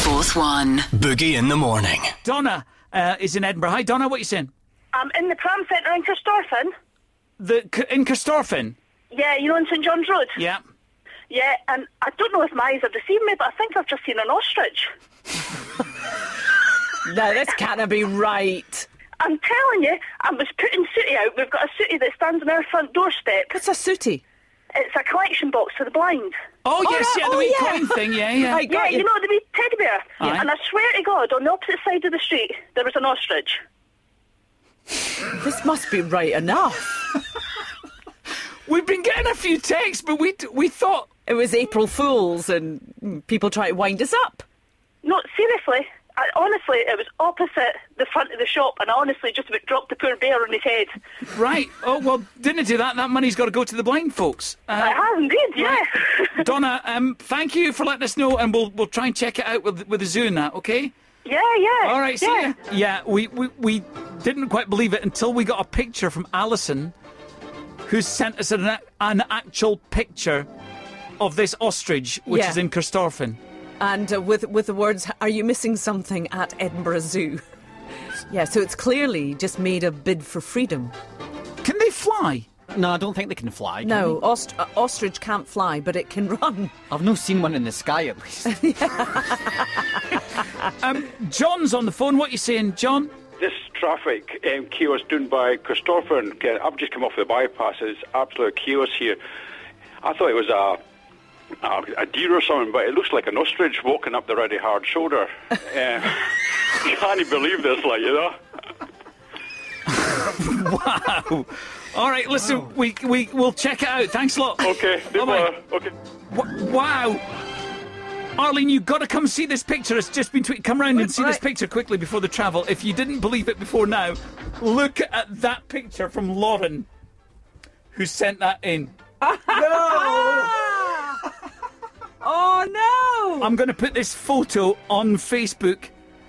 Fourth One. Boogie in the morning. Donna is in Edinburgh. Hi, Donna, what are you saying? I'm in the pram centre in Corstorphine. In Corstorphine? Yeah, you know, in St John's Road? Yeah. Yeah, and I don't know if my eyes have deceived me, but I think I've just seen an ostrich. No, this can't be right. I'm telling you, I was putting Sooty out. We've got a Sooty that stands on our front doorstep. What's a sooty? It's a collection box for the blind. Oh, yes, right. yeah, the Oh, wee yeah. coin thing, yeah. Right, Yeah, got you know, the wee teddy bear. Aye. And I swear to God, on the opposite side of the street, there was an ostrich. This must be right enough. We've been getting a few texts, but we thought... It was April Fools and people trying to wind us up. No, seriously. Honestly, it was opposite the front of the shop, and I honestly just about dropped the poor bear on his head. Right. Oh, well, didn't do that. That money's got to go to the blind folks. I have indeed, yeah. Donna, thank you for letting us know, and we'll try and check it out with the zoo and that, okay? Yeah. All right, see ya. Yeah, we didn't quite believe it until we got a picture from Alison, who sent us an actual picture of this ostrich, which is in Corstorphine. And with the words, "Are you missing something at Edinburgh Zoo?" Yeah, so it's clearly just made a bid for freedom. Can they fly? No, I don't think they can fly. Can No, they? ostrich can't fly, but it can run. I've not seen one in the sky, at least. John's on the phone. What are you saying, John? This traffic chaos done by Corstorphine, I've just come off the bypass, it's absolute chaos here. I thought it was a deer or something, but it looks like an ostrich walking up the really hard shoulder. Can't believe this, like, you know? Wow. All right, listen, we'll check it out. Thanks a lot. Okay, Bye-bye. okay. Wow. Arlene, you've got to come see this picture. It's just been tweeted. Come round and see this Right. picture quickly before the travel. If you didn't believe it before now, look at that picture from Lauren, who sent that in. Oh no! I'm going to put this photo on Facebook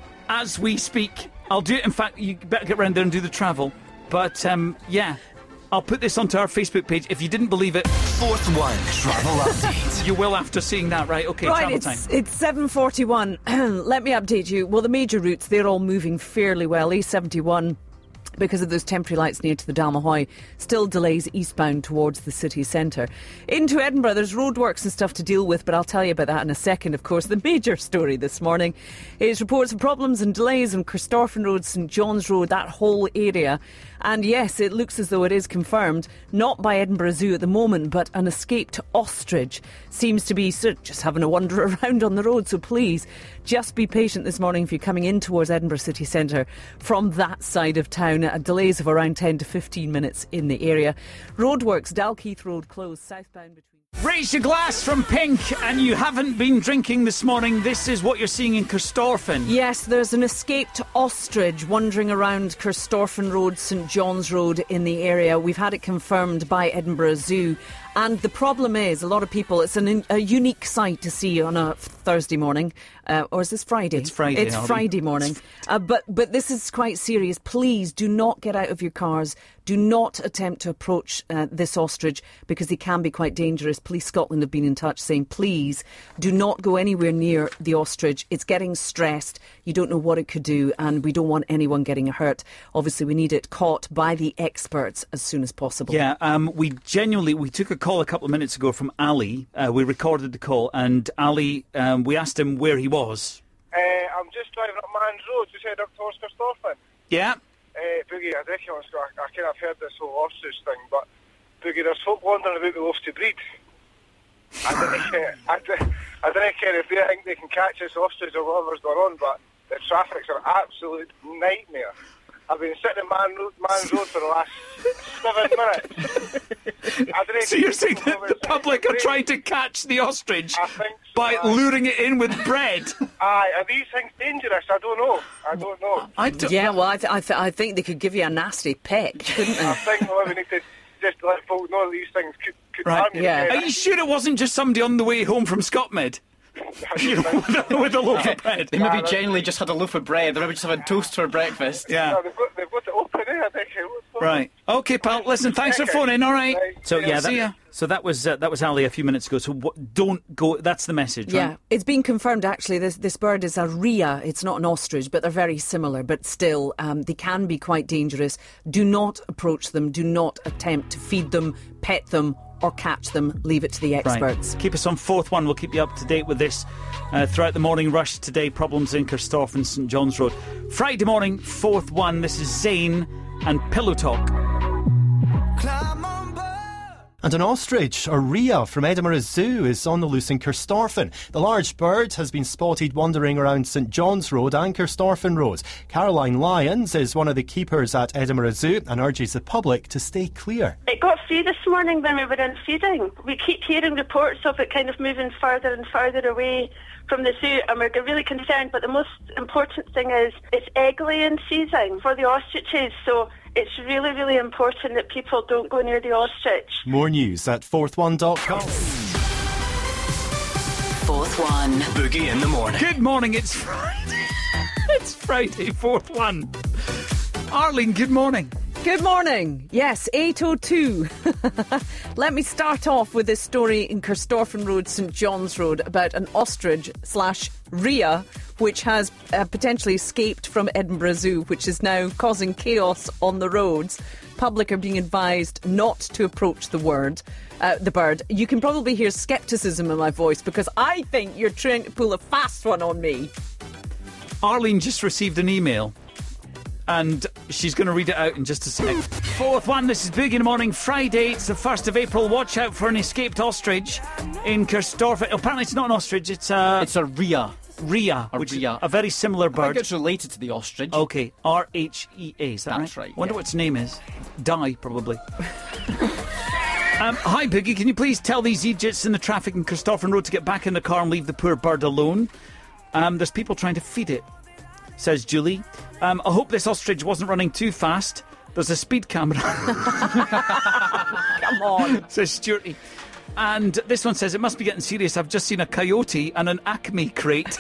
as we speak. I'll do it. In fact, you better get round there and do the travel. But, yeah, I'll put this onto our Facebook page. If you didn't believe it, Fourth One travel update. you will after seeing that, right? Okay, Right, travel time. it's 7:41. Let me update you. Well, the major routes, they're all moving fairly well. A71, because of those temporary lights near to the Dalmahoy, still delays eastbound towards the city centre. Into Edinburgh, there's roadworks and stuff to deal with, but I'll tell you about that in a second. Of course, the major story this morning is reports of problems and delays on Corstorphine Road, St John's Road, that whole area. And yes, it looks as though it is confirmed, not by Edinburgh Zoo at the moment, but an escaped ostrich seems to be just having a wander around on the road. So please, just be patient this morning if you're coming in towards Edinburgh city centre from that side of town. Delays of around 10 to 15 minutes in the area. Roadworks, Dalkeith Road closed southbound between... Raise your glass from Pink, and you haven't been drinking this morning. This is what you're seeing in Corstorphine. Yes, there's an escaped ostrich wandering around Corstorphine Road, St John's Road in the area. We've had it confirmed by Edinburgh Zoo. And the problem is, a lot of people, it's a unique sight to see on a Thursday morning. Or is this Friday? It's Friday. It's Friday morning. But this is quite serious. Please do not get out of your cars. Do not attempt to approach this ostrich, because they can be quite dangerous. Police Scotland have been in touch saying, please do not go anywhere near the ostrich. It's getting stressed. You don't know what it could do, and we don't want anyone getting hurt. Obviously, we need it caught by the experts as soon as possible. Yeah, we took a call a couple of minutes ago from Ali. We recorded the call, and Ali, we asked him where he was. I'm just driving up Man's Road, just head up towards Corstorphine. Yeah. Boogie, I reckon I kind of heard this whole ostrich thing, but Boogie, there's folk wondering about the loaves to breed. I don't care if they think they can catch this ostrich or whatever's going on, but the traffic's an absolute nightmare. I've been sitting in Man's Road for the last 7 minutes. So you're saying that the public are trying to catch the ostrich I think so, by luring it in with bread? Aye, are these things dangerous? I don't know. Yeah, well, I think they could give you a nasty peck, couldn't they? I think we need to just let folk know these things could harm you. Yeah. Are you sure it wasn't just somebody on the way home from Scotmed? With a loaf of bread. They maybe genuinely just had a loaf of bread. They maybe just having toast for breakfast. Yeah. No, they've got it open, I think it was. Right. Okay, pal. Listen, thanks for phoning. All right. Right. So yeah, See ya. so that was Ali a few minutes ago. So don't go. That's the message. Yeah, Right? it's been confirmed actually. This bird is a rhea. It's not an ostrich, but they're very similar. But still, they can be quite dangerous. Do not approach them. Do not attempt to feed them, pet them, or catch them. Leave it to the experts. Right. Keep us on Fourth One. We'll keep you up to date with this throughout the morning rush today. Problems in Kirkstoffe and St John's Road. Friday morning, Fourth One. This is Zayn and Pillow Talk. And an ostrich, or rhea, from Edinburgh Zoo is on the loose in Kirkstoffe. The large bird has been spotted wandering around St John's Road and Kirkstoffe Road. Caroline Lyons is one of the keepers at Edinburgh Zoo and urges the public to stay clear. It got free this morning when we were in feeding. We keep hearing reports of it kind of moving further and further away from the zoo, and we're really concerned. But the most important thing is it's egg-laying season for the ostriches, so it's really, really important that people don't go near the ostrich. More news at fourthone.com. Fourth One. Boogie in the morning. Good morning. It's Friday. It's Friday, Fourth One. Arlene, good morning. Good morning. Yes, 8:02. Let me start off with this story in Kirkstoffe Road, St John's Road, about an ostrich/rhea which has potentially escaped from Edinburgh Zoo, which is now causing chaos on the roads. Public are being advised not to approach the bird. You can probably hear scepticism in my voice because I think you're trying to pull a fast one on me. Arlene just received an email, and she's going to read it out in just a sec. Fourth One, this is Big in the Morning, Friday. It's the 1st of April. Watch out for an escaped ostrich in Kirkstoffe. Apparently it's not an ostrich, it's a rhea. Rhea, which is a very similar bird. I think it's related to the ostrich. Okay, R-H-E-A, is that That's right, Wonder yeah. what its name is. Di, probably. Hi, Boogie, can you please tell these idiots in the traffic in Kirkstoffe Road to get back in the car and leave the poor bird alone? There's people trying to feed it, says Julie. I hope this ostrich wasn't running too fast. There's a speed camera. Come on. Says Stuarty. And this one says, it must be getting serious. I've just seen a coyote and an Acme crate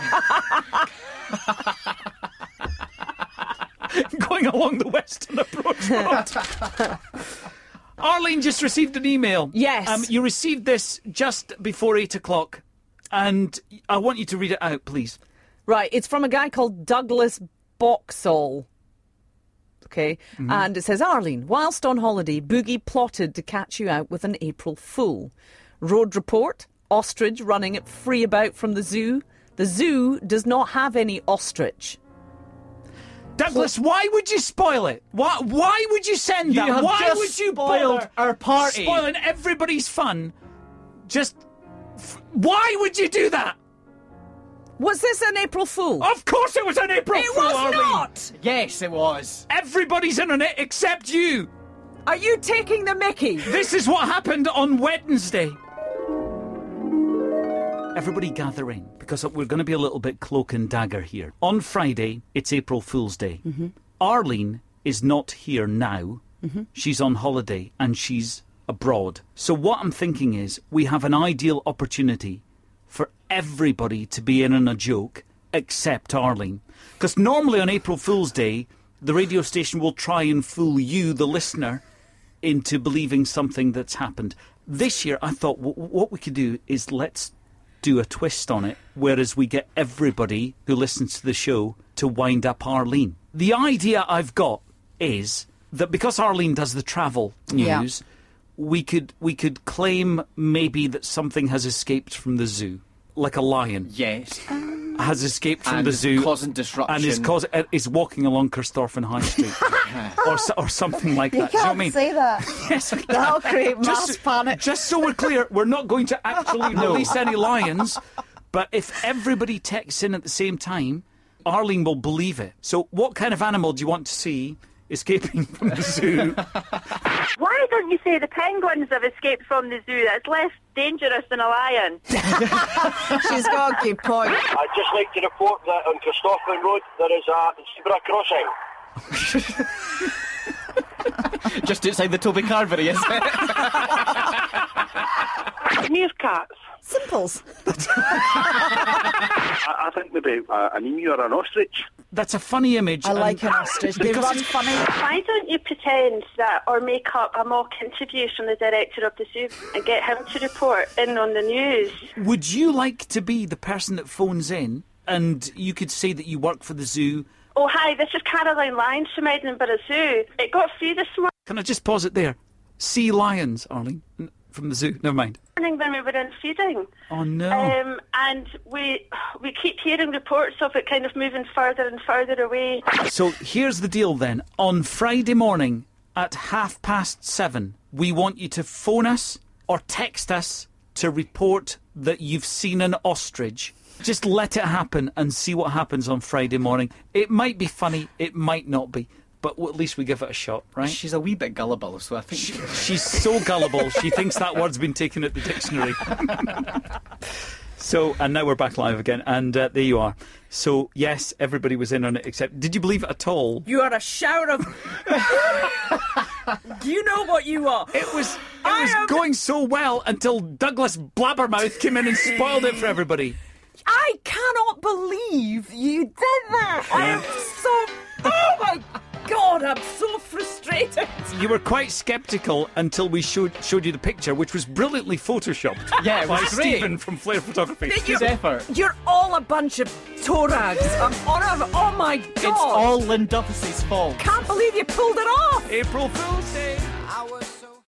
going along the Western Approach Road. Arlene just received an email. Yes. You received this just before 8 o'clock. And I want you to read it out, please. Right, it's from a guy called Douglas Boxall. Okay, and it says, Arlene, whilst on holiday, Boogie plotted to catch you out with an April Fool. Road report, ostrich running it free about from the zoo. The zoo does not have any ostrich. Douglas, why would you spoil it? Why would you send that? have Why just would you spoiled bother our party. spoiling everybody's fun? Why would you do that? Was this an April Fool? Of course it was an April It Fool, was Arlene. not! Yes, it was. Everybody's in on it except you. Are you taking the mickey? This is what happened on Wednesday. Everybody gather in, because we're going to be a little bit cloak and dagger here. On Friday, it's April Fool's Day. Arlene is not here now. She's on holiday and she's abroad. So what I'm thinking is we have an ideal opportunity for everybody to be in on a joke except Arlene. Because normally on April Fool's Day, the radio station will try and fool you, the listener, into believing something that's happened. This year, I thought what we could do is let's do a twist on it, whereas we get everybody who listens to the show to wind up Arlene. The idea I've got is that because Arlene does the travel news, we could claim maybe that something has escaped from the zoo, like a lion. Yes. Has escaped from And the is zoo causing disruption. and is walking along Kirkstoffe High Street or something like that. Do you know what I mean? say that. Yes, That'll create mass panic. Just so we're clear, we're not going to actually release any lions, but if everybody texts in at the same time, Arlene will believe it. So what kind of animal do you want to see escaping from the zoo? Why don't you say the penguins have escaped from the zoo? That's less dangerous than a lion. She's got a good point. I'd just like to report that on Kirkstoffe Road there is a zebra crossing. Just outside the Toby Carvery, is it? Meerkats. Simples. I think maybe an emu or an ostrich. That's a funny image. I like an ostrich. They run funny. Why don't you pretend that or make up a mock interview from the director of the zoo and get him to report in on the news? Would you like to be the person that phones in and you could say that you work for the zoo? Oh, hi, this is Caroline Lyons from Edinburgh Zoo. It got free this Can I just pause it there? Sea lions, Arlene, from the zoo. Never mind. morning when we were in feeding. Oh, no. And we keep hearing reports of it kind of moving further and further away. So here's the deal then. On Friday morning at 7:30, we want you to phone us or text us to report that you've seen an ostrich. Just let it happen and see what happens on Friday morning. It might be funny, it might not be, but at least we give it a shot, right? She's a wee bit gullible, so I think... She's so gullible, she thinks that word's been taken at the dictionary. So, and now we're back live again, and there you are. So, yes, everybody was in on it, except... Did you believe it at all? You are a shower of... Do you know what you are? It was going so well until Douglas Blabbermouth came in and spoiled it for everybody. I cannot believe you did that. I am so... Oh, my God, I'm so frustrated. You were quite sceptical until we showed you the picture, which was brilliantly photoshopped. Yeah, it was by great. Stephen from Flair Photography. His effort. You're all a bunch of torags. Oh, my God. It's all Lynn Duffy's fault. Can't believe you pulled it off. April Fool's Day.